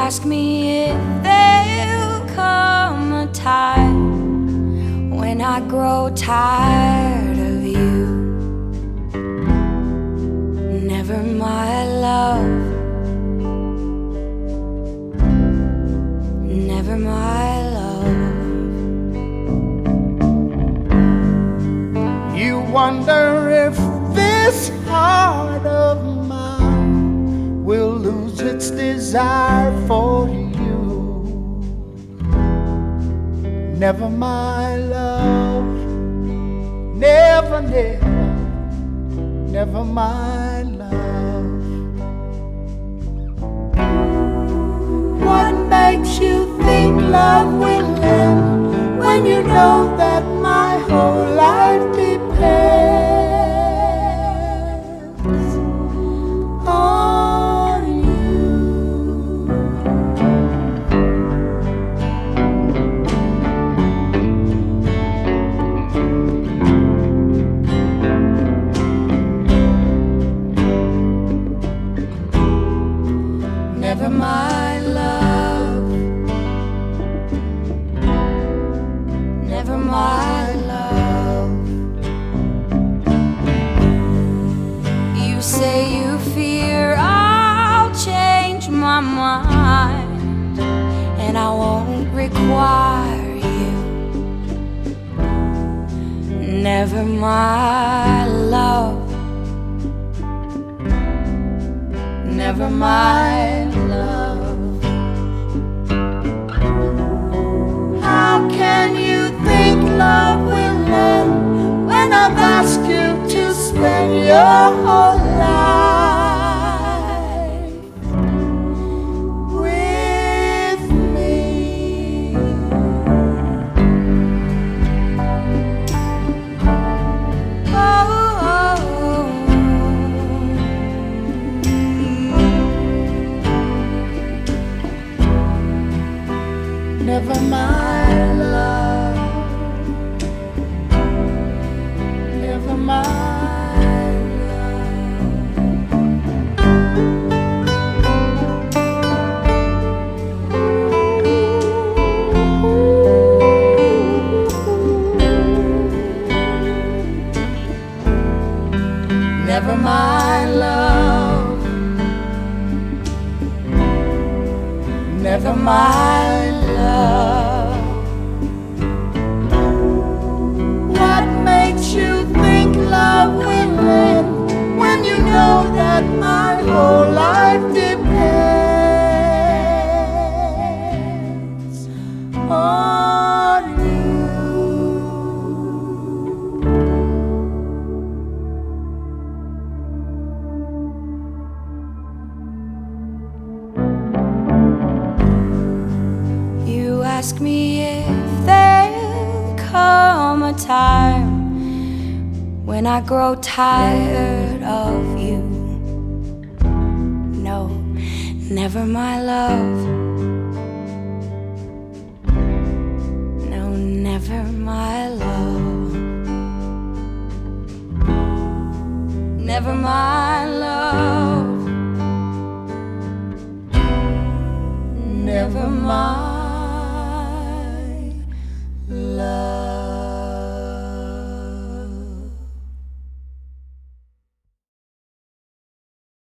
ask me if there'll come a time when I grow tired of you. Never, my love. Never, my love. You wonder if this heart of mine will lose its desire for you. Never, my love. Never, never, never, my love. What makes you think love will end when you know that my whole life depends on you? Never, my love. Never, my love. You say you fear I'll change my mind, and I won't require you. Never, my love. Never, my love. How can you think love will end when I've asked you to spend your whole life with me? Never, my love. Never, my love. Never, my love. Never, my love. What makes you think love will end when you know that my whole life depends on you? You ask me if there'll come a time when I grow tired of you. No, never, my love. No, never, my love. Never, my love. Never, my